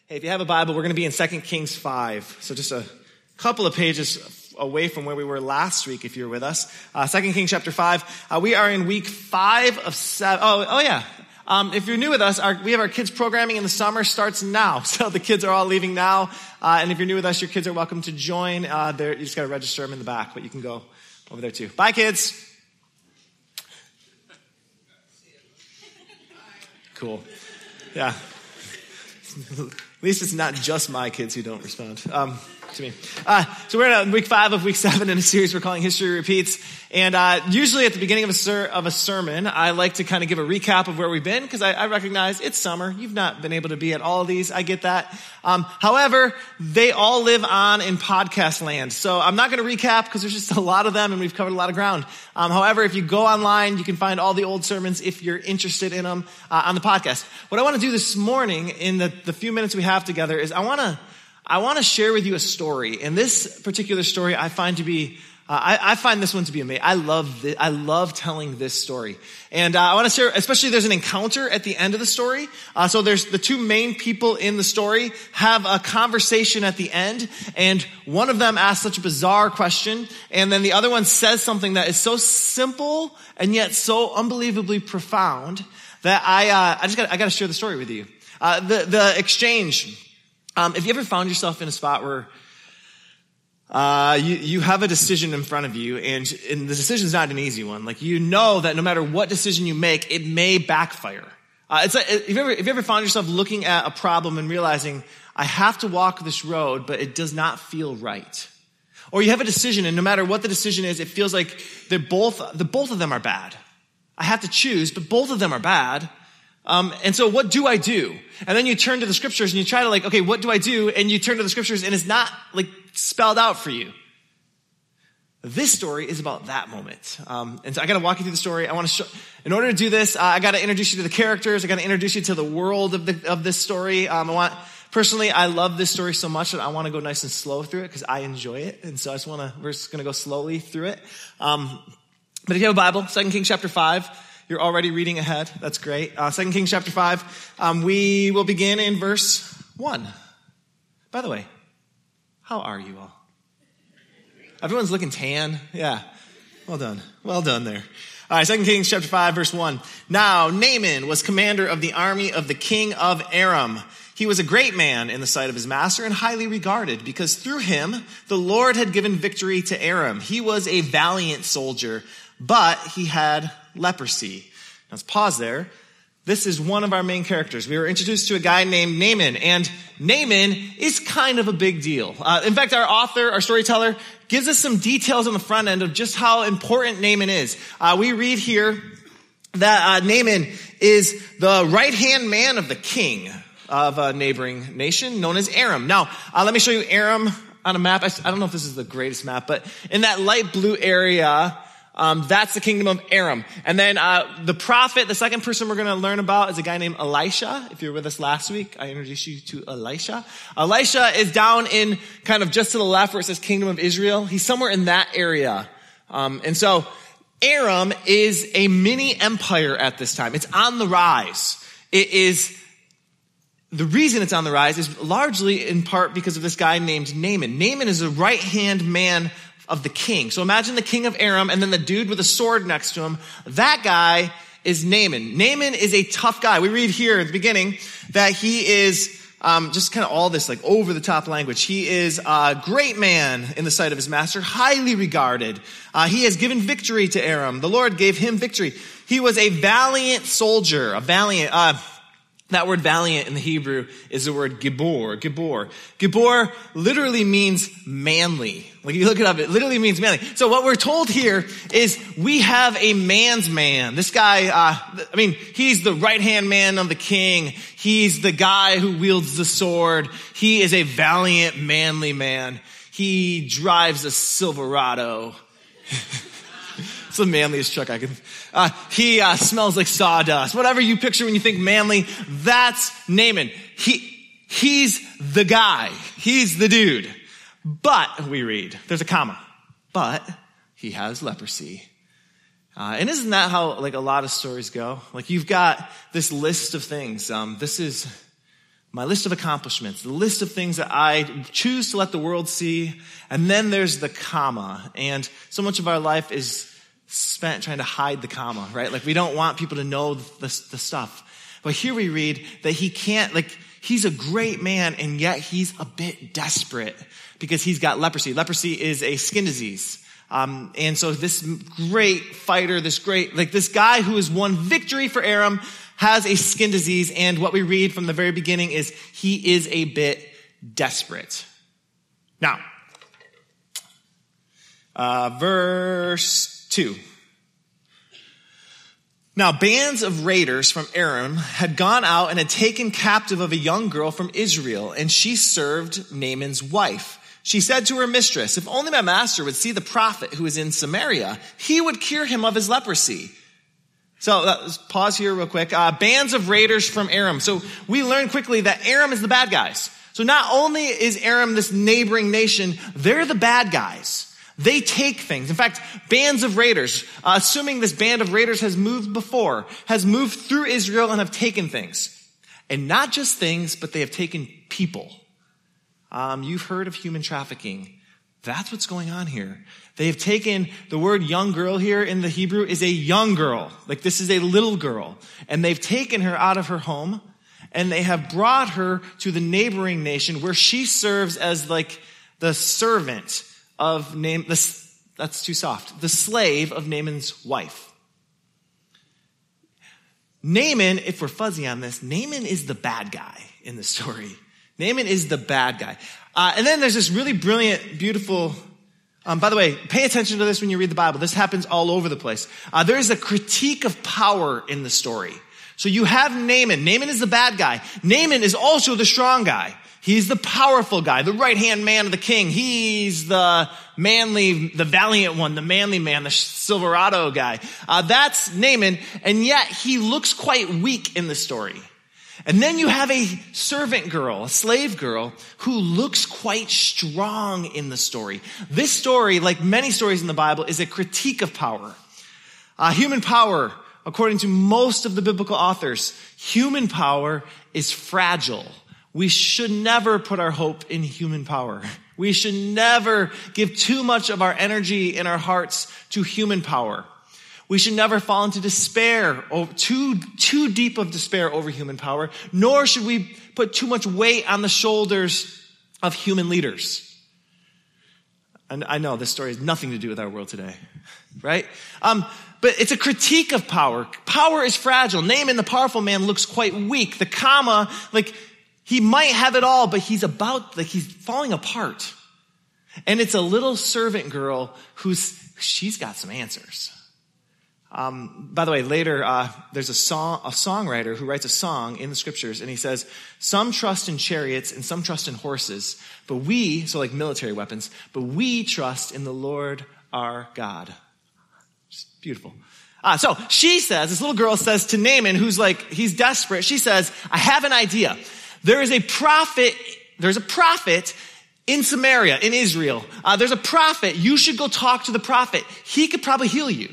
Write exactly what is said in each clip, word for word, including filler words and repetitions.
Hey, if you have a Bible, we're going to be in Second Kings five. So just a couple of pages away from where we were last week, if you're with us. Uh, Second Kings chapter five. Uh, we are in week five of seven. Oh, oh yeah. Um, if you're new with us, our, we have our kids programming in the summer starts now. So the kids are all leaving now. Uh, and if you're new with us, your kids are welcome to join. Uh, there, you just got to register them in the back, but you can go over there too. Bye, kids. Cool. Yeah. At least it's not just my kids who don't respond um, to me. Uh, so we're in week five of week seven in a series we're calling History Repeats. And uh, usually at the beginning of a, ser- of a sermon, I like to kind of give a recap of where we've been because I, I recognize it's summer. You've not been able to be at all of these. I get that. Um, however, they all live on in podcast land. So I'm not going to recap because there's just a lot of them and we've covered a lot of ground. Um, however, if you go online, you can find all the old sermons if you're interested in them uh, on the podcast. What I want to do this morning in the, the few minutes we have together is I want to I want to share with you a story. And this particular story I find to be Uh, I, I find this one to be amazing. I love this, I love telling this story. And uh, I want to share, especially there's an encounter at the end of the story. Uh, so there's the two main people in the story have a conversation at the end. And one of them asks such a bizarre question. And then the other one says something that is so simple and yet so unbelievably profound that I, uh, I just got I got to share the story with you. Uh, the, the exchange. Um, if you ever found yourself in a spot where Uh, you, you have a decision in front of you and, and the decision is not an easy one. Like, you know that no matter what decision you make, it may backfire. Uh, it's like, if you ever, if you ever found yourself looking at a problem and realizing, I have to walk this road, but it does not feel right. Or you have a decision and no matter what the decision is, it feels like they're both, the both of them are bad. I have to choose, but both of them are bad. Um, and so what do I do? And then you turn to the scriptures and you try to like, okay, what do I do? And you turn to the scriptures and it's not like spelled out for you. This story is about that moment. Um, and so I got to walk you through the story. I want to show, in order to do this, uh, I got to introduce you to the characters. I got to introduce you to the world of the, of this story. Um, I want, personally, I love this story so much that I want to go nice and slow through it because I enjoy it. And so I just want to, we're just going to go slowly through it. Um, but if you have a Bible, Second Kings chapter five, you're already reading ahead. That's great. Uh, Second Kings chapter five. Um, we will begin in verse one. By the way, how are you all? Everyone's looking tan. Yeah. Well done. Well done there. All right. Second Kings chapter five, verse one. Now, Naaman was commander of the army of the king of Aram. He was a great man in the sight of his master and highly regarded because through him, the Lord had given victory to Aram. He was a valiant soldier, but he had leprosy. Now let's pause there. This is one of our main characters. We were introduced to a guy named Naaman, and Naaman is kind of a big deal. Uh, in fact, our author, our storyteller, gives us some details on the front end of just how important Naaman is. Uh, we read here that uh, Naaman is the right-hand man of the king of a neighboring nation known as Aram. Now, uh, let me show you Aram on a map. I, I don't know if this is the greatest map, but in that light blue area, Um, that's the kingdom of Aram. And then uh, the prophet, the second person we're going to learn about is a guy named Elisha. If you were with us last week, I introduced you to Elisha. Elisha is down in kind of just to the left where it says kingdom of Israel. He's somewhere in that area. Um, and so Aram is a mini empire at this time. It's on the rise. It is, the reason it's on the rise is largely in part because of this guy named Naaman. Naaman is a right-hand man of the king. So imagine the king of Aram and then the dude with a sword next to him. That guy is Naaman. Naaman is a tough guy. We read here at the beginning that he is um, just kind of all this like over the top language. He is a great man in the sight of his master, highly regarded. Uh, he has given victory to Aram. The Lord gave him victory. He was a valiant soldier, a valiant, uh, that word valiant in the Hebrew is the word gibor, gibor. Gibor literally means manly. Like you look it up, it literally means manly. So what we're told here is we have a man's man. This guy, uh, I mean, he's the right-hand man of the king. He's the guy who wields the sword. He is a valiant, manly man. He drives a Silverado. It's the manliest truck I can. Uh, he uh, smells like sawdust. Whatever you picture when you think manly, that's Naaman. He he's the guy. He's the dude. But we read, there's a comma. But he has leprosy. Uh, and isn't that how like a lot of stories go? Like you've got this list of things. Um, this is my list of accomplishments, the list of things that I choose to let the world see. And then there's the comma. And so much of our life is spent trying to hide the comma, right? Like we don't want people to know the, the stuff. But here we read that he can't, like, he's a great man, and yet he's a bit desperate because he's got leprosy. Leprosy is a skin disease. Um, and so this great fighter, this great, like this guy who has won victory for Aram has a skin disease. And what we read from the very beginning is he is a bit desperate. Now, uh, verse two. Now, bands of raiders from Aram had gone out and had taken captive of a young girl from Israel, and she served Naaman's wife. She said to her mistress, if only my master would see the prophet who is in Samaria, he would cure him of his leprosy. So uh, let's pause here real quick. Uh, bands of raiders from Aram. So we learn quickly that Aram is the bad guys. So not only is Aram this neighboring nation, they're the bad guys. They take things. In fact, bands of raiders, uh, assuming this band of raiders has moved before, has moved through Israel and have taken things. And not just things, but they have taken people. Um, you've heard of human trafficking. That's what's going on here. They have taken, the word young girl here in the Hebrew is a young girl. Like this is a little girl. And they've taken her out of her home and they have brought her to the neighboring nation where she serves as like the servant of Naaman. That's too soft. The slave of Naaman's wife. Naaman, if we're fuzzy on this, Naaman is the bad guy in the story. Naaman is the bad guy. Uh, and then there's this really brilliant, beautiful, um, by the way, pay attention to this when you read the Bible. This happens all over the place. Uh, there is a critique of power in the story. So you have Naaman. Naaman is the bad guy. Naaman is also the strong guy. He's the powerful guy, the right-hand man of the king. He's the manly, the valiant one, the manly man, the Silverado guy. Uh, that's Naaman, and yet he looks quite weak in the story. And then you have a servant girl, a slave girl, who looks quite strong in the story. This story, like many stories in the Bible, is a critique of power. Uh, human power, according to most of the biblical authors, human power is fragile. We should never put our hope in human power. We should never give too much of our energy and our hearts to human power. We should never fall into despair, too, too deep of despair over human power, nor should we put too much weight on the shoulders of human leaders. And I know this story has nothing to do with our world today, right? Um, but it's a critique of power. Power is fragile. Naaman, the powerful man, looks quite weak. The comma, like, he might have it all, but he's about, like, he's falling apart. And it's a little servant girl who's, she's got some answers. Um, by the way, later, uh, there's a song, a songwriter who writes a song in the scriptures, and he says, some trust in chariots and some trust in horses, but we, so like military weapons, but we trust in the Lord our God. Just beautiful. Uh, so she says, this little girl says to Naaman, who's like, he's desperate. She says, I have an idea. There is a prophet, there's a prophet in Samaria, in Israel. Uh, there's a prophet. You should go talk to the prophet. He could probably heal you.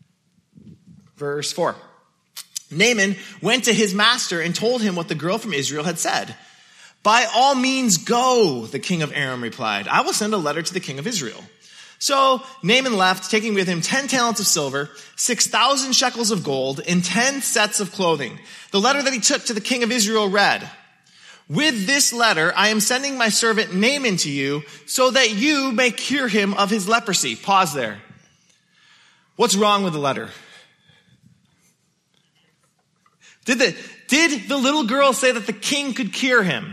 Verse four. Naaman went to his master and told him what the girl from Israel had said. By all means go, the king of Aram replied. I will send a letter to the king of Israel. So Naaman left, taking with him ten talents of silver, six thousand shekels of gold, and ten sets of clothing. The letter that he took to the king of Israel read, with this letter, I am sending my servant Naaman to you so that you may cure him of his leprosy. Pause there. What's wrong with the letter? Did the, did the little girl say that the king could cure him?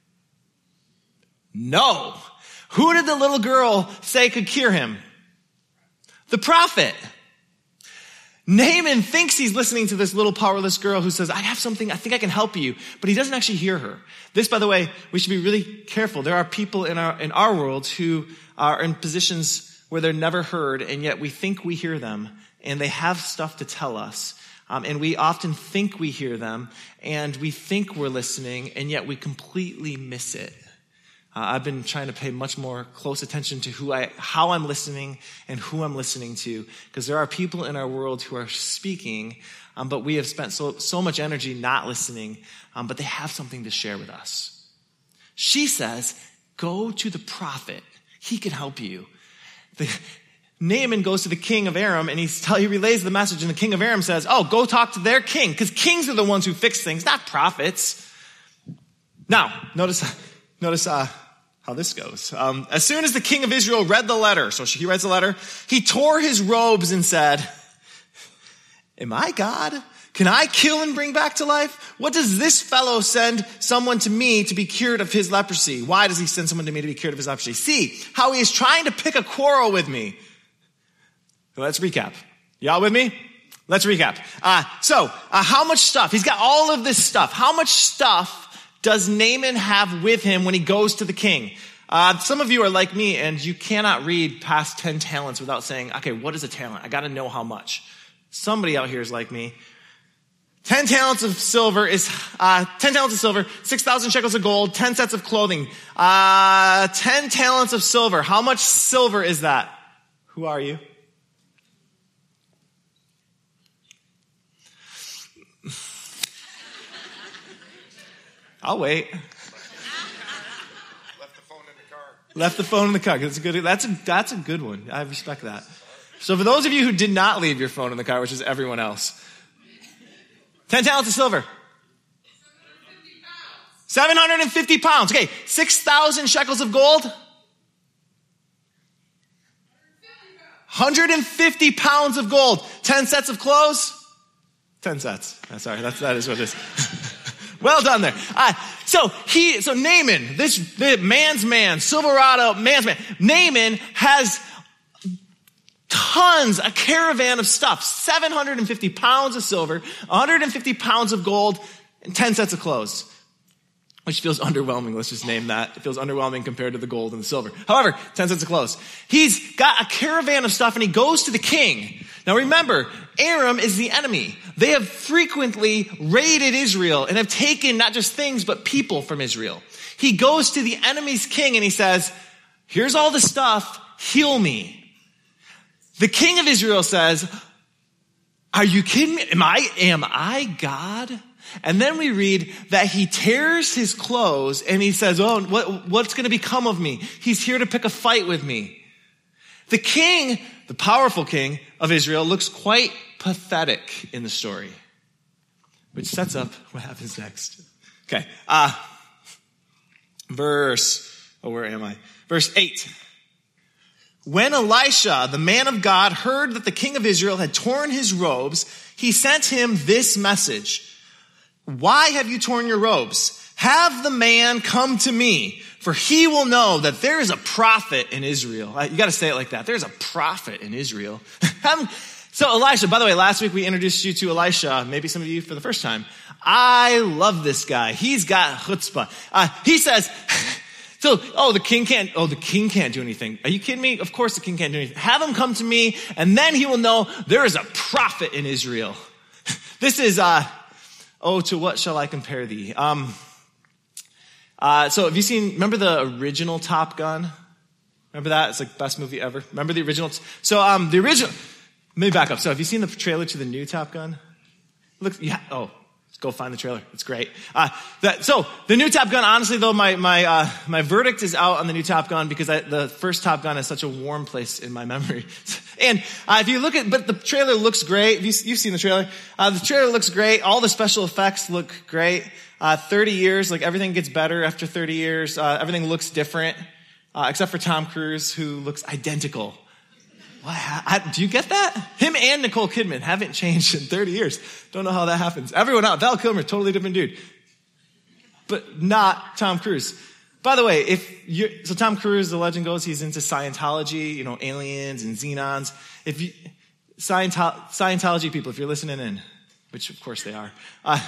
No. Who did the little girl say could cure him? The prophet. Naaman thinks he's listening to this little powerless girl who says, I have something, I think I can help you. But he doesn't actually hear her. This, by the way, we should be really careful. There are people in our, in our world who are in positions where they're never heard, and yet we think we hear them, and they have stuff to tell us. Um, and we often think we hear them, and we think we're listening, and yet we completely miss it. Uh, I've been trying to pay much more close attention to who I, how I'm listening and who I'm listening to, because there are people in our world who are speaking, um, but we have spent so, so much energy not listening, um, but they have something to share with us. She says, go to the prophet. He can help you. The, Naaman goes to the king of Aram and he's, he relays the message, and the king of Aram says, oh, go talk to their king, because kings are the ones who fix things, not prophets. Now, notice, notice, uh, how this goes. Um, as soon as the king of Israel read the letter, so he reads the letter, he tore his robes and said, am I God? Can I kill and bring back to life? What does this fellow send someone to me to be cured of his leprosy? Why does he send someone to me to be cured of his leprosy? See how he is trying to pick a quarrel with me. Let's recap. Y'all with me? Let's recap. Uh, so, uh, how much stuff? He's got all of this stuff. How much stuff does Naaman have with him when he goes to the king? Uh, some of you are like me, and you cannot read past ten talents without saying, okay, what is a talent? I got to know how much. Somebody out here is like me. ten talents of silver is, uh, ten talents of silver, six thousand shekels of gold, ten sets of clothing. Uh, ten talents of silver. How much silver is that? Who are you? I'll wait. Left the phone in the car. Left the phone in the car. That's a good, that's a, that's a good one. I respect that. So for those of you who did not leave your phone in the car, which is everyone else, ten talents of silver. seven hundred fifty pounds. Okay. six thousand shekels of gold. one hundred fifty pounds of gold. ten sets of clothes. ten sets. Oh, sorry. That's, that is what it is. Well done there. Uh, so he, so Naaman, this, the man's man, Silverado, man's man. Naaman has tons, a caravan of stuff, seven hundred fifty pounds of silver, one hundred fifty pounds of gold, and ten sets of clothes. Which feels underwhelming. Let's just name that. It feels underwhelming compared to the gold and the silver. However, ten sets of clothes. He's got a caravan of stuff and he goes to the king. Now remember, Aram is the enemy. They have frequently raided Israel and have taken not just things, but people from Israel. He goes to the enemy's king and he says, here's all the stuff, heal me. The king of Israel says, are you kidding me? Am I, am I God? And then we read that he tears his clothes and he says, oh, what, what's going to become of me? He's here to pick a fight with me. The king, the powerful king of Israel, looks quite pathetic in the story, which sets up what happens next. Okay. Uh, verse, oh, where am I? Verse eight. When Elisha, the man of God, heard that the king of Israel had torn his robes, he sent him this message. Why have you torn your robes? Have the man come to me, for he will know that there is a prophet in Israel. You got to say it like that. There's a prophet in Israel. So Elisha, by the way, last week we introduced you to Elisha, maybe some of you for the first time. I love this guy. He's got chutzpah. Uh, he says, so, oh, the king can't, oh, the king can't do anything. Are you kidding me? Of course the king can't do anything. Have him come to me, and then he will know there is a prophet in Israel. This is, uh, oh, to what shall I compare thee? Um, uh, so have you seen, remember the original Top Gun? Remember that? It's like the best movie ever. Remember the original? So, um, the original, let me back up. So have you seen the trailer to the new Top Gun? Look, yeah, oh, let's go find the trailer. It's great. Uh, that, so the new Top Gun, honestly though, my, my, uh, my verdict is out on the new Top Gun because I, the first Top Gun has such a warm place in my memory. And, uh, if you look at, but the trailer looks great. You, you've seen the trailer. Uh, the trailer looks great. All the special effects look great. Uh, thirty years, like everything gets better after thirty years. Uh, everything looks different, uh, except for Tom Cruise, who looks identical. What? I, do you get that? Him and Nicole Kidman haven't changed in thirty years. Don't know how that happens. Everyone else, Val Kilmer, totally different dude. But not Tom Cruise. By the way, if you so Tom Cruise, the legend goes, he's into Scientology, you know, aliens and xenons. If you, Scientolo- Scientology people, if you're listening in, which of course they are, uh,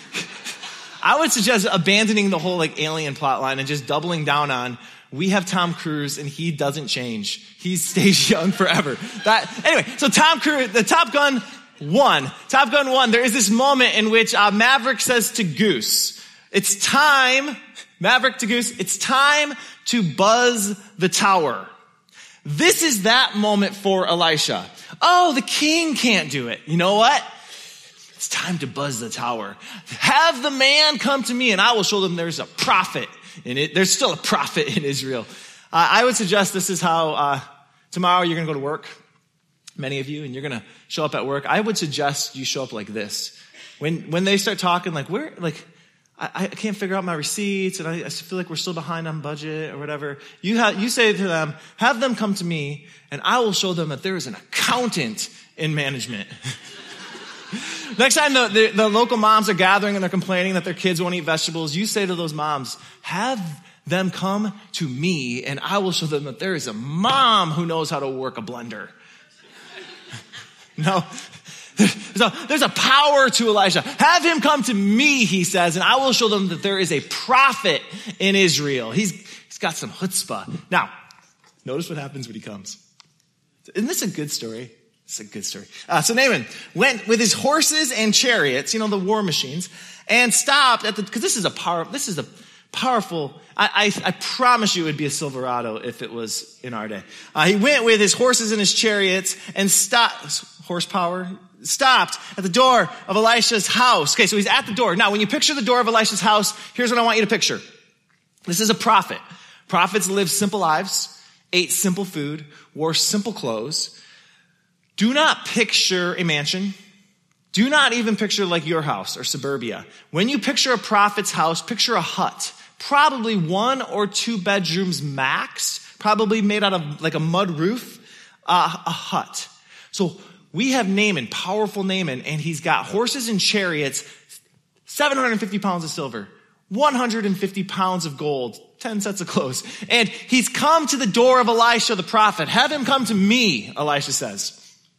I would suggest abandoning the whole like alien plot line and just doubling down on, we have Tom Cruise and he doesn't change. He stays young forever. That, anyway, so Tom Cruise, the Top Gun one, Top Gun one, there is this moment in which uh, Maverick says to Goose, it's time, Maverick to Goose, it's time to buzz the tower. This is that moment for Elisha. Oh, the king can't do it. You know what? It's time to buzz the tower. Have the man come to me and I will show them there's a prophet in it. There's still a prophet in Israel. Uh, I would suggest this is how uh, tomorrow you're going to go to work, many of you, and you're going to show up at work. I would suggest you show up like this. When when they start talking like, where, like, I, I can't figure out my receipts and I, I feel like we're still behind on budget or whatever. You have, you say to them, have them come to me and I will show them that there is an accountant in management. Next time the, the, the local moms are gathering and they're complaining that their kids won't eat vegetables, you say to those moms, have them come to me and I will show them that there is a mom who knows how to work a blender. No. There's a, there's a power to Elisha. Have him come to me, he says, and I will show them that there is a prophet in Israel. He's, he's got some chutzpah. Now, notice what happens when he comes. Isn't this a good story? It's a good story. Uh, so Naaman went with his horses and chariots, you know, the war machines, and stopped at the, because this is a power, this is a powerful, I, I, I promise you it would be a Silverado if it was in our day. Uh, he went with his horses and his chariots and stopped, horsepower, stopped at the door of Elisha's house. Okay, so he's at the door. Now, when you picture the door of Elisha's house, here's what I want you to picture. This is a prophet. Prophets lived simple lives, ate simple food, wore simple clothes. Do not picture a mansion. Do not even picture like your house or suburbia. When you picture a prophet's house, picture a hut. Probably one or two bedrooms max, probably made out of like a mud roof, uh, a hut. So we have Naaman, powerful Naaman, and he's got horses and chariots, seven hundred fifty pounds of silver, one hundred fifty pounds of gold, ten sets of clothes. And he's come to the door of Elisha the prophet. Have him come to me, Elisha says.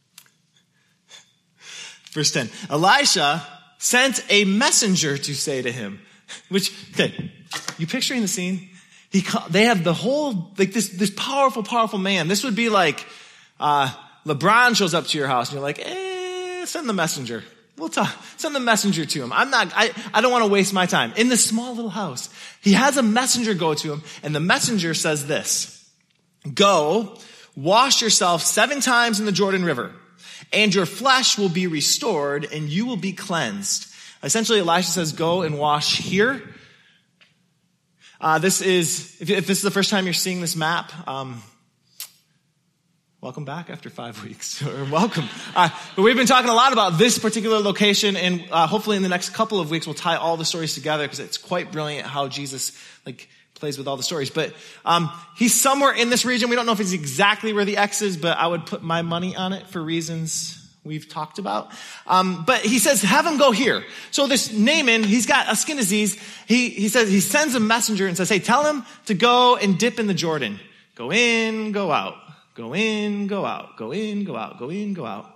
Verse ten, Elisha sent a messenger to say to him, which, okay, you picturing the scene? He, they have the whole, like this, this powerful, powerful man. This would be like, uh, LeBron shows up to your house and you're like, eh, send the messenger. We'll talk. Send the messenger to him. I'm not, I, I don't want to waste my time. In this small little house, he has a messenger go to him and the messenger says this, go, wash yourself seven times in the Jordan River and your flesh will be restored and you will be cleansed. Essentially, Elisha says, go and wash here. Uh, this is, if, if this is the first time you're seeing this map, um, welcome back after five weeks, or welcome. Uh, but we've been talking a lot about this particular location, and uh, hopefully in the next couple of weeks we'll tie all the stories together because it's quite brilliant how Jesus like plays with all the stories. But um, he's somewhere in this region. We don't know if it's exactly where the X is, but I would put my money on it for reasons we've talked about. Um, but he says, have him go here. So this Naaman, he's got a skin disease. He he says he sends a messenger and says, hey, tell him to go and dip in the Jordan. Go in, go out. Go in, go out, go in, go out, go in, go out.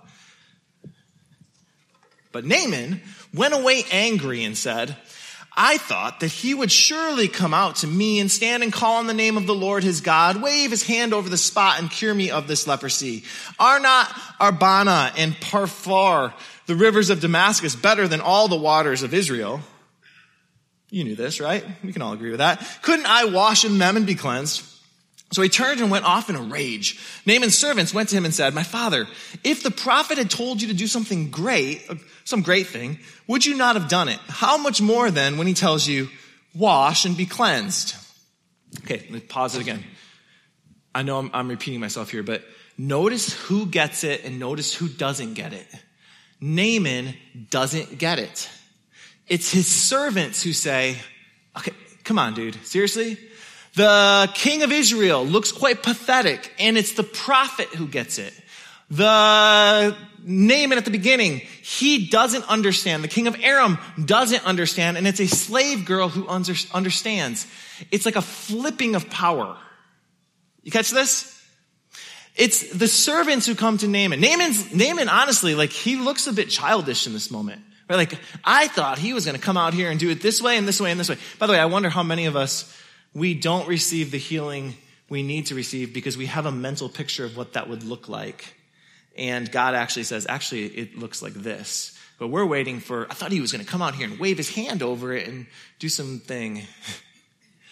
But Naaman went away angry and said, I thought that he would surely come out to me and stand and call on the name of the Lord his God, wave his hand over the spot and cure me of this leprosy. Are not Arbana and Parfar, the rivers of Damascus, better than all the waters of Israel? You knew this, right? We can all agree with that. Couldn't I wash in them and be cleansed? So he turned and went off in a rage. Naaman's servants went to him and said, my father, if the prophet had told you to do something great, some great thing, would you not have done it? How much more then when he tells you, wash and be cleansed? Okay, let me pause it again. I know I'm, I'm repeating myself here, but notice who gets it and notice who doesn't get it. Naaman doesn't get it. It's his servants who say, okay, come on, dude, seriously? The king of Israel looks quite pathetic, and it's the prophet who gets it. The Naaman at the beginning, he doesn't understand. The king of Aram doesn't understand, and it's a slave girl who under, understands. It's like a flipping of power. You catch this? It's the servants who come to Naaman. Naaman's, Naaman, honestly, like he looks a bit childish in this moment. Right? Like, I thought he was going to come out here and do it this way and this way and this way. By the way, I wonder how many of us we don't receive the healing we need to receive because we have a mental picture of what that would look like. And God actually says, actually, it looks like this. But we're waiting for, I thought he was going to come out here and wave his hand over it and do something.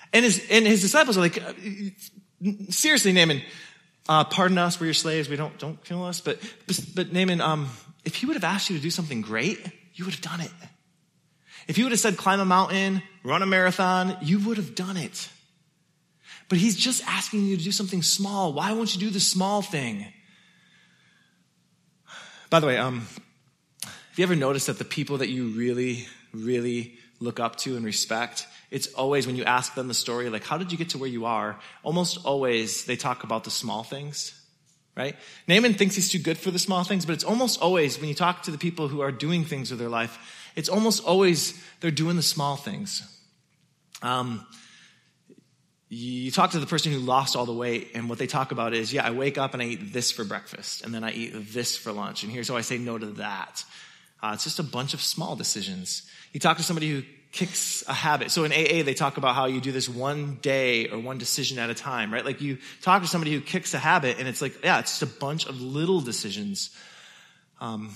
And his, and his disciples are like, seriously, Naaman, uh, pardon us, we're your slaves, we don't, don't kill us. But, but Naaman, um, if he would have asked you to do something great, you would have done it. If he would have said, climb a mountain, run a marathon, you would have done it. But he's just asking you to do something small. Why won't you do the small thing? By the way, um, have you ever noticed that the people that you really, really look up to and respect, it's always when you ask them the story, like, how did you get to where you are? Almost always they talk about the small things, right? Naaman thinks he's too good for the small things, but it's almost always when you talk to the people who are doing things with their life, it's almost always they're doing the small things. Um, you talk to the person who lost all the weight, and what they talk about is, yeah, I wake up and I eat this for breakfast, and then I eat this for lunch, and here's how I say no to that. Uh, it's just a bunch of small decisions. You talk to somebody who kicks a habit. So in A A, they talk about how you do this one day or one decision at a time, right? Like you talk to somebody who kicks a habit, and it's like, yeah, it's just a bunch of little decisions. Um,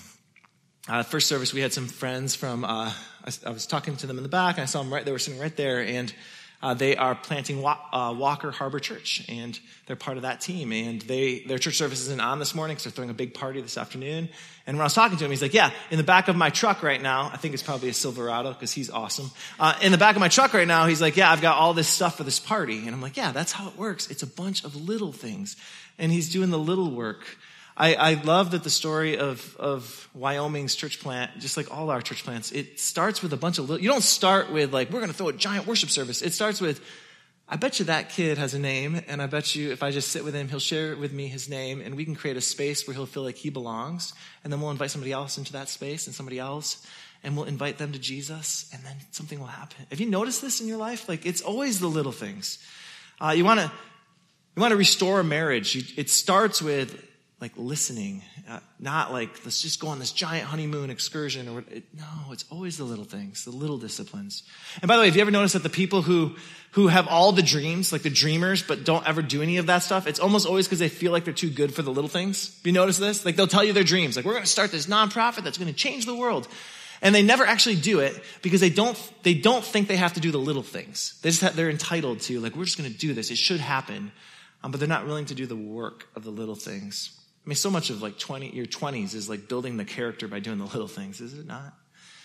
uh, first service, we had some friends from, uh, I, I was talking to them in the back, and I saw them right, they were sitting right there, and Uh, they are planting Wa- uh, Walker Harbor Church, and they're part of that team. And they their church service isn't on this morning because they're throwing a big party this afternoon. And when I was talking to him, he's like, yeah, in the back of my truck right now, I think it's probably a Silverado because he's awesome. Uh, in the back of my truck right now, he's like, yeah, I've got all this stuff for this party. And I'm like, yeah, that's how it works. It's a bunch of little things. And he's doing the little work. I, I love that the story of, of Wyoming's church plant, just like all our church plants, it starts with a bunch of little, you don't start with like, we're going to throw a giant worship service. It starts with, I bet you that kid has a name, and I bet you if I just sit with him, he'll share with me his name, and we can create a space where he'll feel like he belongs, and then we'll invite somebody else into that space and somebody else, and we'll invite them to Jesus, and then something will happen. Have you noticed this in your life? Like, it's always the little things. Uh, you want to, you want to restore a marriage. You, it starts with like listening, uh, not like, let's just go on this giant honeymoon excursion. Or it, No, it's always the little things, the little disciplines. And by the way, have you ever noticed that the people who, who have all the dreams, like the dreamers, but don't ever do any of that stuff, it's almost always because they feel like they're too good for the little things? Have you noticed this? Like they'll tell you their dreams. Like, we're going to start this nonprofit that's going to change the world. And they never actually do it because they don't, they don't think they have to do the little things. They just have, they're entitled to, like, we're just going to do this. It should happen. Um, but they're not willing to do the work of the little things. I mean, so much of like twenty, your twenties is like building the character by doing the little things, is it not?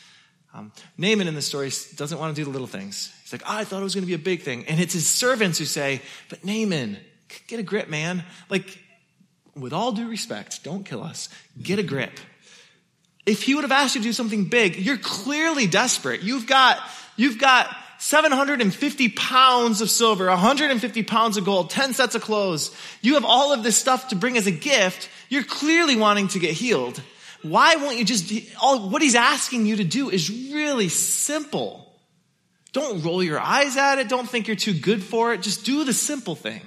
Um, Naaman in the story doesn't want to do the little things. He's like, oh, I thought it was going to be a big thing. And it's his servants who say, but Naaman, get a grip, man. Like, with all due respect, don't kill us. Get a grip. If he would have asked you to do something big, you're clearly desperate. You've got, you've got seven hundred fifty pounds of silver, one hundred fifty pounds of gold, ten sets of clothes. You have all of this stuff to bring as a gift. You're clearly wanting to get healed. Why won't you just, all, what he's asking you to do is really simple. Don't roll your eyes at it. Don't think you're too good for it. Just do the simple thing.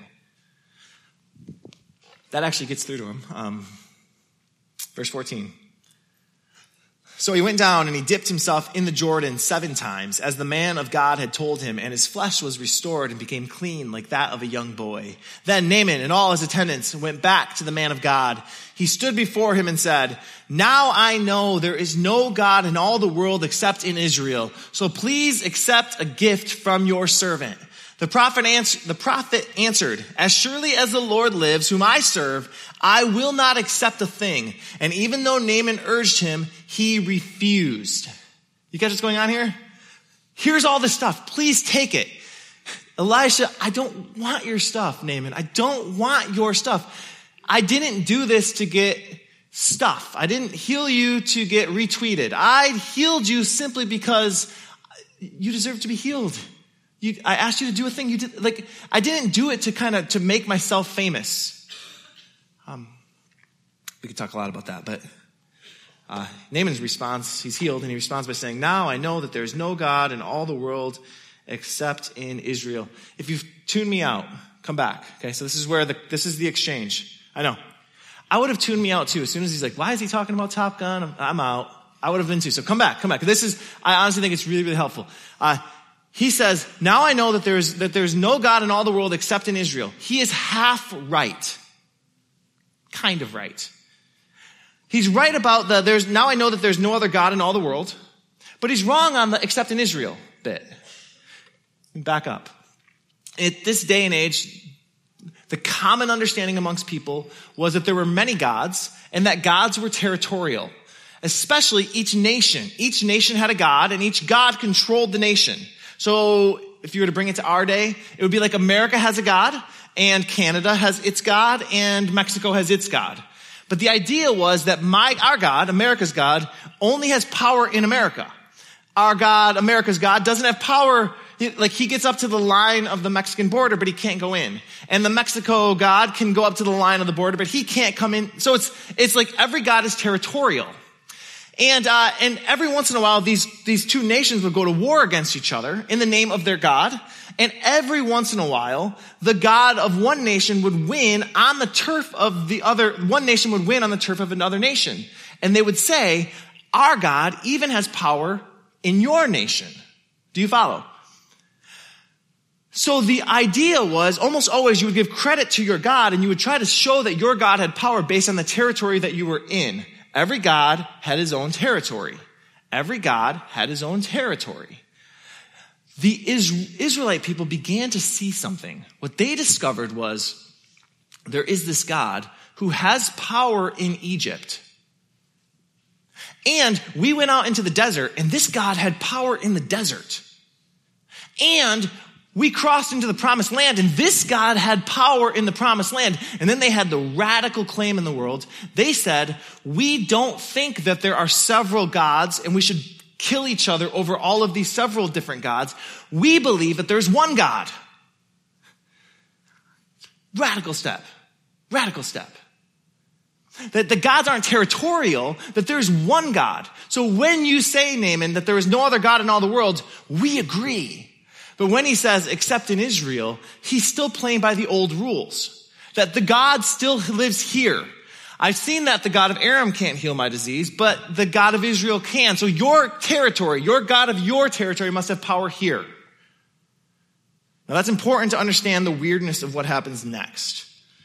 That actually gets through to him. Um, verse fourteen. So he went down and he dipped himself in the Jordan seven times, as the man of God had told him, and his flesh was restored and became clean like that of a young boy. Then Naaman and all his attendants went back to the man of God. He stood before him and said, now I know there is no God in all the world except in Israel. So please accept a gift from your servant. The prophet, answer, the prophet answered, as surely as the Lord lives, whom I serve, I will not accept a thing. And even though Naaman urged him, he refused. You catch what's going on here? Here's all this stuff. Please take it. Elisha, I don't want your stuff, Naaman. I don't want your stuff. I didn't do this to get stuff. I didn't heal you to get retweeted. I healed you simply because you deserve to be healed. You, I asked you to do a thing you did. Like, I didn't do it to kind of, to make myself famous. Um, we could talk a lot about that, but, uh, Naaman's response, he's healed, and he responds by saying, now I know that there is no God in all the world except in Israel. If you've tuned me out, come back. Okay. So this is where the, this is the exchange. I know. I would have tuned me out too. As soon as he's like, why is he talking about Top Gun? I'm, I'm out. I would have been too. So come back, come back. This is, I honestly think it's really, really helpful. Uh, He says, now I know that there's, that there's no God in all the world except in Israel. He is half right. Kind of right. He's right about the, there's, now I know that there's no other God in all the world, but he's wrong on the except in Israel bit. Back up. at this day and age, the common understanding amongst people was that there were many gods and that gods were territorial, especially each nation. Each nation had a god and each god controlled the nation. So if you were to bring it to our day, it would be like America has a god and Canada has its god and Mexico has its god. But the idea was that my, our God, America's God, only has power in America. Our God, America's God, doesn't have power. Like he gets up to the line of the Mexican border, but he can't go in. And the Mexico God can go up to the line of the border, but he can't come in. So it's, it's like every God is territorial. And, uh, and every once in a while, these, these two nations would go to war against each other in the name of their God. And every once in a while, the God of one nation would win on the turf of the other, one nation would win on the turf of another nation. And they would say, our God even has power in your nation. Do you follow? So the idea was almost always you would give credit to your God and you would try to show that your God had power based on the territory that you were in. Every God had his own territory. Every God had his own territory. The Israelite people began to see something. What they discovered was there is this God who has power in Egypt. And we went out into the desert and this God had power in the desert. And we crossed into the promised land and this God had power in the promised land. And then they had the radical claim in the world. They said, we don't think that there are several gods and we should kill each other over all of these several different gods. We believe that there's one God. Radical step. Radical step. That the gods aren't territorial, that there's one God. So when you say, Naaman, that there is no other God in all the world, we agree. But when he says, except in Israel, he's still playing by the old rules. That the God still lives here. I've seen that the God of Aram can't heal my disease, but the God of Israel can. So your territory, your God of your territory must have power here. Now that's important to understand the weirdness of what happens next.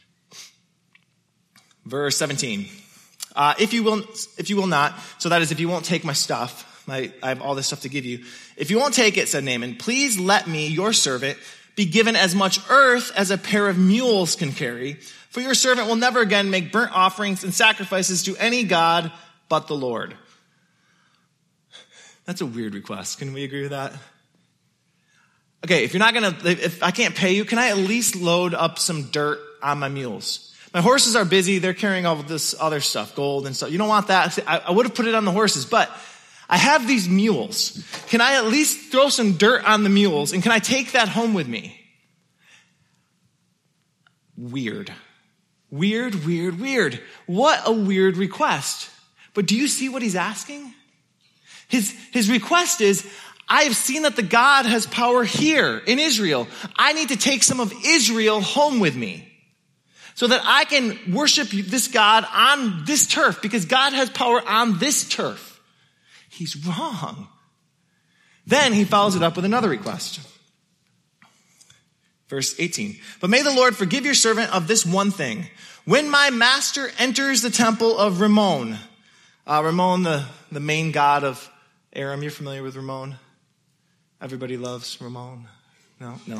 Verse seventeen. Uh, if you will, if you will not, so that is if you won't take my stuff, my, I have all this stuff to give you. If you won't take it, said Naaman, please let me, your servant, be given as much earth as a pair of mules can carry. For your servant will never again make burnt offerings and sacrifices to any god but the Lord. That's a weird request. Can we agree with that? Okay, if you're not gonna, if I can't pay you, can I at least load up some dirt on my mules? My horses are busy. They're carrying all of this other stuff, gold and stuff. You don't want that. I, I would have put it on the horses, but I have these mules. Can I at least throw some dirt on the mules? And can I take that home with me? Weird. Weird, weird, weird. What a weird request. But do you see what he's asking? His, his request is, I have seen that the God has power here in Israel. I need to take some of Israel home with me so that I can worship this God on this turf because God has power on this turf. He's wrong. Then he follows it up with another request. Verse eighteen. But may the Lord forgive your servant of this one thing. When my master enters the temple of Ramon, uh, Ramon, the, the main god of Aram. You're familiar with Ramon? Everybody loves Ramon. No, no.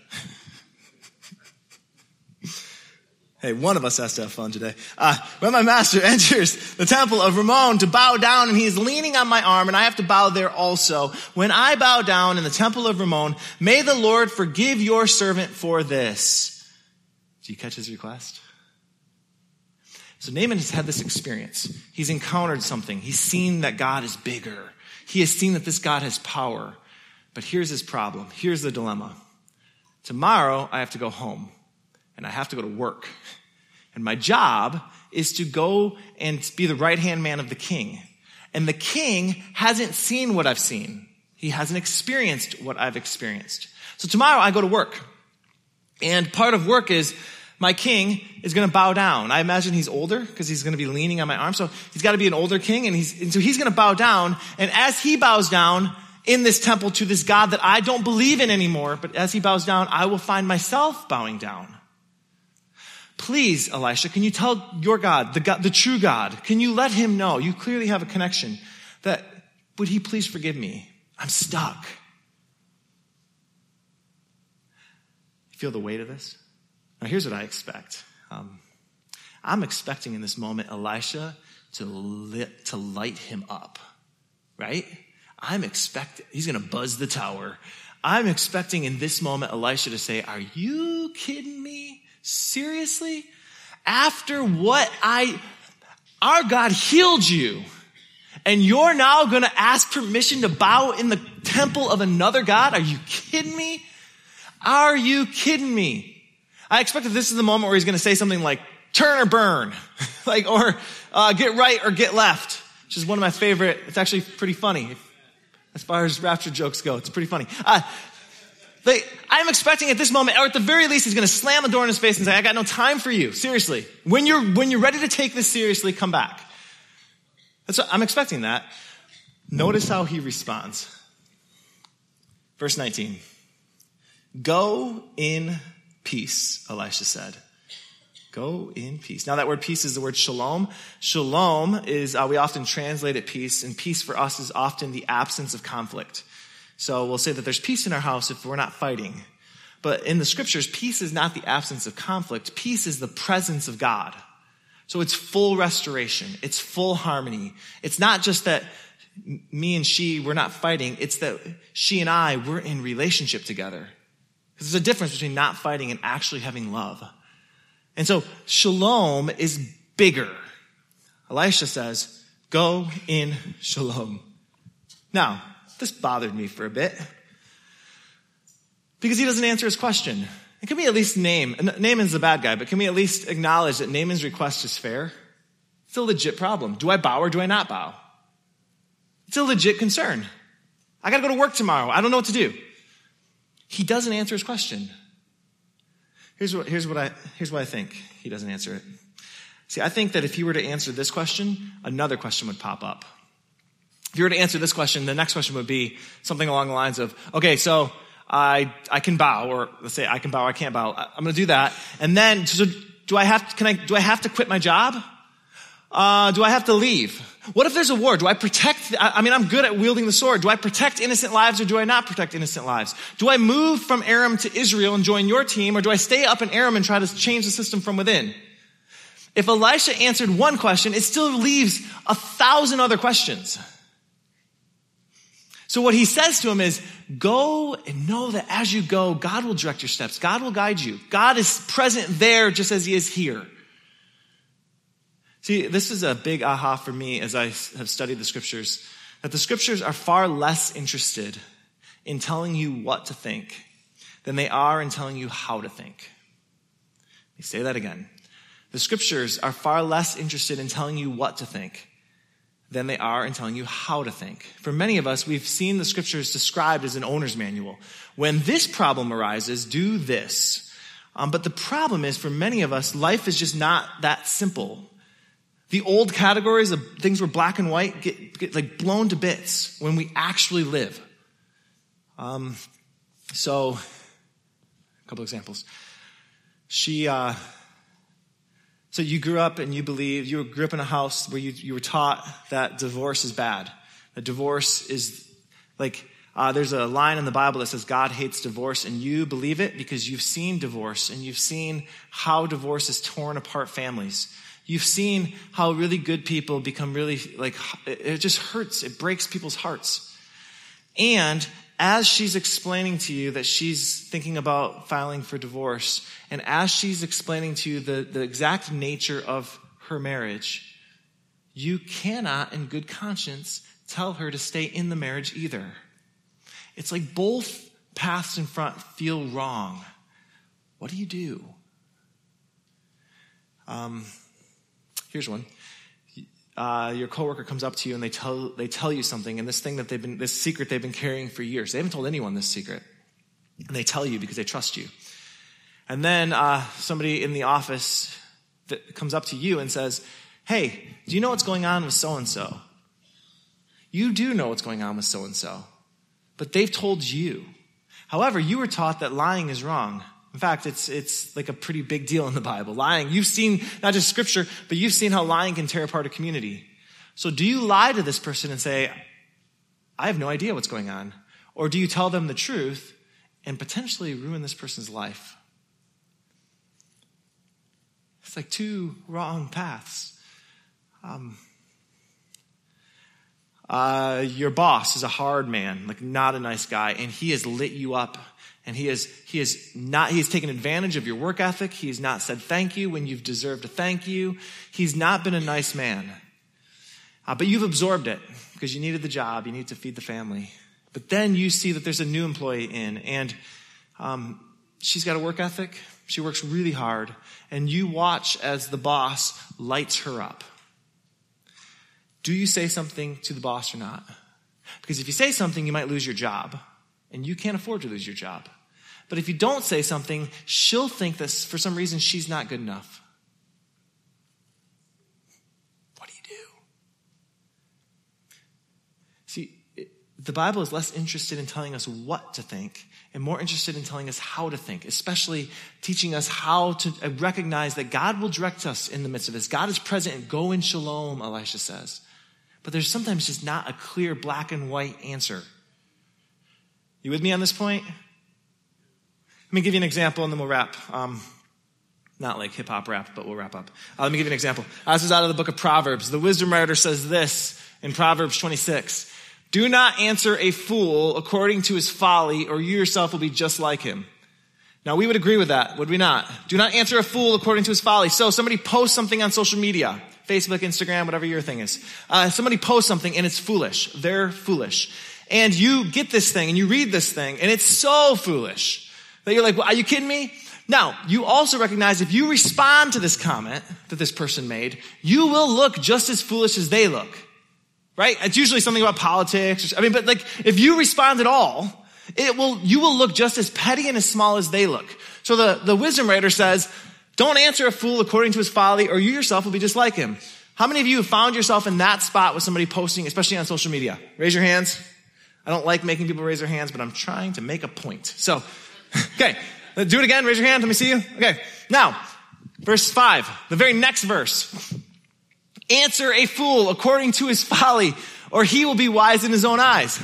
Hey, one of us has to have fun today. Uh, when my master enters the temple of Ramon to bow down and he is leaning on my arm and I have to bow there also. When I bow down in the temple of Ramon, may the Lord forgive your servant for this. Do you catch his request? So Naaman has had this experience. He's encountered something. He's seen that God is bigger. He has seen that this God has power. But here's his problem. Here's the dilemma. Tomorrow I have to go home. And I have to go to work. And my job is to go and be the right-hand man of the king. And the king hasn't seen what I've seen. He hasn't experienced what I've experienced. So tomorrow I go to work. And part of work is my king is going to bow down. I imagine he's older because he's going to be leaning on my arm. So he's got to be an older king. And, he's, and so he's going to bow down. And as he bows down in this temple to this God that I don't believe in anymore, but as he bows down, I will find myself bowing down. Please, Elisha, can you tell your God, the God, the true God, can you let him know, you clearly have a connection, that would he please forgive me? I'm stuck. You feel the weight of this? Now, here's what I expect. Um, I'm expecting in this moment Elisha to lit, to light him up, right? I'm expecting, he's going to buzz the tower. I'm expecting in this moment Elisha to say, are you kidding me? Seriously? After what I, our God healed you, and you're now going to ask permission to bow in the temple of another God? Are you kidding me? Are you kidding me? I expect that this is the moment where he's going to say something like, turn or burn, like, or uh, get right or get left, which is one of my favorite. It's actually pretty funny as far as rapture jokes go. It's pretty funny. Uh, they, I'm expecting at this moment, or at the very least, he's going to slam the door in his face and say, I got no time for you. Seriously. When you're, when you're ready to take this seriously, come back. That's what, I'm expecting that. Notice how he responds. Verse nineteen. Go in peace, Elisha said. Go in peace. Now that word peace is the word shalom. Shalom is, uh, we often translate it peace, and peace for us is often the absence of conflict. So we'll say that there's peace in our house if we're not fighting. But in the scriptures, peace is not the absence of conflict. Peace is the presence of God. So it's full restoration. It's full harmony. It's not just that me and she, we're not fighting. It's that she and I, we're in relationship together. Because there's a difference between not fighting and actually having love. And so shalom is bigger. Elisha says, go in shalom. Now, this bothered me for a bit. Because he doesn't answer his question. And can we at least name, Naaman's the bad guy, but can we at least acknowledge that Naaman's request is fair? It's a legit problem. Do I bow or do I not bow? It's a legit concern. I gotta go to work tomorrow. I don't know what to do. He doesn't answer his question. Here's what, here's what I, here's why I think he doesn't answer it. See, I think that if he were to answer this question, another question would pop up. If you were to answer this question, the next question would be something along the lines of, okay, so I, I can bow, or let's say I can bow, or I can't bow. I'm going to do that. And then, so do I have, can I, do I have to quit my job? Uh, do I have to leave? What if there's a war? Do I protect, I mean, I'm good at wielding the sword. Do I protect innocent lives or do I not protect innocent lives? Do I move from Aram to Israel and join your team, or do I stay up in Aram and try to change the system from within? If Elisha answered one question, it still leaves a thousand other questions. So what he says to him is, go and know that as you go, God will direct your steps. God will guide you. God is present there just as he is here. See, this is a big aha for me as I have studied the scriptures, that the scriptures are far less interested in telling you what to think than they are in telling you how to think. Let me say that again. The scriptures are far less interested in telling you what to think than they are in telling you how to think. For many of us, we've seen the scriptures described as an owner's manual. When this problem arises, do this. Um, but the problem is, for many of us, life is just not that simple. The old categories of things were black and white get, get like blown to bits when we actually live. Um, so, a couple examples. She, uh, so you grew up and you believe, you grew up in a house where you, you were taught that divorce is bad. That divorce is like, uh, there's a line in the Bible that says God hates divorce, and you believe it because you've seen divorce and you've seen how divorce has torn apart families. You've seen how really good people become really, like, it just hurts. It breaks people's hearts. And as she's explaining to you that she's thinking about filing for divorce, and as she's explaining to you the, the exact nature of her marriage, you cannot, in good conscience, tell her to stay in the marriage either. It's like both paths in front feel wrong. What do you do? Um... Here's one. Uh, your coworker comes up to you and they tell they tell you something, and this thing that they've been, this secret they've been carrying for years. They haven't told anyone this secret, and they tell you because they trust you. And then uh, somebody in the office that comes up to you and says, "Hey, do you know what's going on with so and so?" You do know what's going on with so and so, but they've told you. However, you were taught that lying is wrong. In fact, it's it's like a pretty big deal in the Bible. Lying, you've seen not just scripture, but you've seen how lying can tear apart a community. So do you lie to this person and say, I have no idea what's going on? Or do you tell them the truth and potentially ruin this person's life? It's like two wrong paths. Um, uh, your boss is a hard man, like not a nice guy, and he has lit you up. And he has, he has not, he has taken advantage of your work ethic. He has not said thank you when you've deserved a thank you. He's not been a nice man. Uh, but you've absorbed it because you needed the job. You need to feed the family. But then you see that there's a new employee in, and um, she's got a work ethic. She works really hard. And you watch as the boss lights her up. Do you say something to the boss or not? Because if you say something, you might lose your job. And you can't afford to lose your job. But if you don't say something, she'll think that for some reason she's not good enough. What do you do? See, it, the Bible is less interested in telling us what to think and more interested in telling us how to think, especially teaching us how to recognize that God will direct us in the midst of this. God is present and go in shalom, Elisha says. But there's sometimes just not a clear black and white answer. You with me on this point? Let me give you an example and then we'll wrap. Um, not like hip hop rap, but we'll wrap up. Uh, let me give you an example. Uh, this is out of the book of Proverbs. The wisdom writer says this in Proverbs twenty-six. Do not answer a fool according to his folly, or you yourself will be just like him. Now we would agree with that, would we not? Do not answer a fool according to his folly. So somebody posts something on social media, Facebook, Instagram, whatever your thing is. Uh, somebody posts something and it's foolish. They're foolish. And you get this thing and you read this thing and it's so foolish that you're like, well, are you kidding me? Now, you also recognize if you respond to this comment that this person made, you will look just as foolish as they look, right? It's usually something about politics. Or, I mean, but like if you respond at all, it will, you will look just as petty and as small as they look. So the, the wisdom writer says, don't answer a fool according to his folly or you yourself will be just like him. How many of you have found yourself in that spot with somebody posting, especially on social media? Raise your hands. I don't like making people raise their hands, but I'm trying to make a point. So, okay, do it again. Raise your hand. Let me see you. Okay, now, verse five, the very next verse. Answer a fool according to his folly, or he will be wise in his own eyes.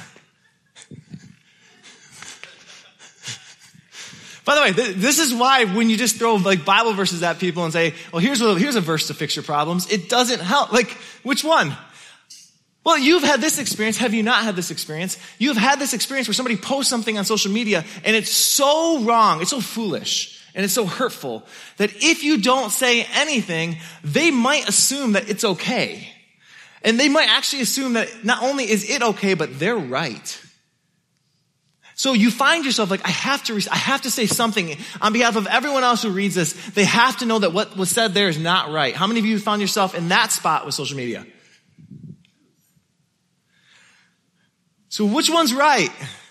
By the way, th- this is why when you just throw like Bible verses at people and say, well, here's a, here's a verse to fix your problems, it doesn't help. Like, which one? Well, you've had this experience. Have you not had this experience? You've had this experience where somebody posts something on social media and it's so wrong, it's so foolish, and it's so hurtful that if you don't say anything, they might assume that it's okay. And they might actually assume that not only is it okay, but they're right. So you find yourself like, I have to, I have to say something on behalf of everyone else who reads this. They have to know that what was said there is not right. How many of you found yourself in that spot with social media? So which one's right?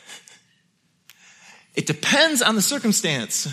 It depends on the circumstance.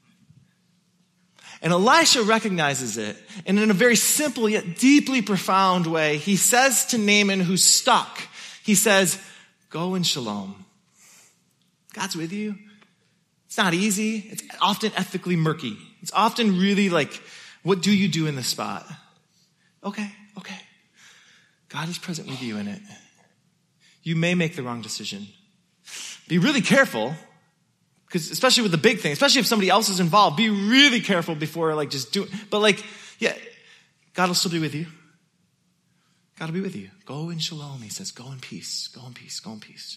And Elisha recognizes it. And in a very simple yet deeply profound way, he says to Naaman who's stuck, he says, go in shalom. God's with you. It's not easy. It's often ethically murky. It's often really like, what do you do in this spot? Okay, okay. God is present with you in it. You may make the wrong decision. Be really careful, because especially with the big thing, especially if somebody else is involved, be really careful before like just do it. But like, yeah, God will still be with you. God will be with you. Go in shalom, he says. Go in peace. Go in peace. Go in peace.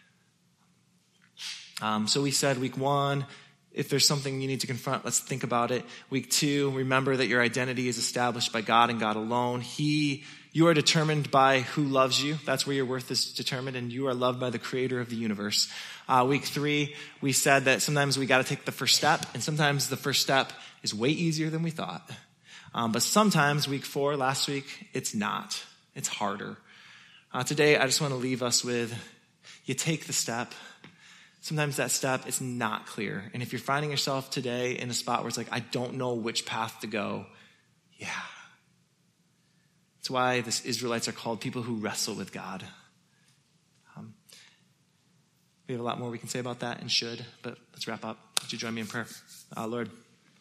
Um, so we said week one, if there's something you need to confront, let's think about it. Week two, remember that your identity is established by God and God alone. He, you are determined by who loves you. That's where your worth is determined, and you are loved by the creator of the universe. Uh, week three, we said that sometimes we got to take the first step, and sometimes the first step is way easier than we thought. Um, but sometimes, week four, last week, it's not. It's harder. Uh, today, I just want to leave us with, you take the step. Sometimes that step is not clear. And if you're finding yourself today in a spot where it's like, I don't know which path to go, yeah. That's why the Israelites are called people who wrestle with God. Um, we have a lot more we can say about that and should, but let's wrap up. Would you join me in prayer? Uh, Lord,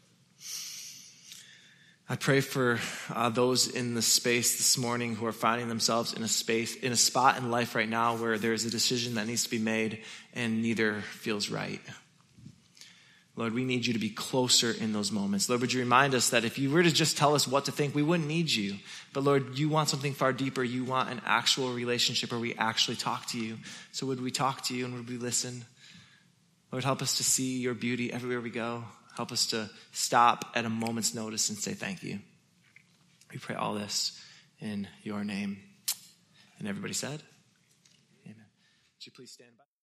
I pray for uh, those in the space this morning who are finding themselves in a space, in a spot in life right now where there is a decision that needs to be made and neither feels right. Lord, we need you to be closer in those moments. Lord, would you remind us that if you were to just tell us what to think, we wouldn't need you. But Lord, you want something far deeper. You want an actual relationship where we actually talk to you. So would we talk to you and would we listen? Lord, help us to see your beauty everywhere we go. Help us to stop at a moment's notice and say thank you. We pray all this in your name. And everybody said, amen. Would you please stand by?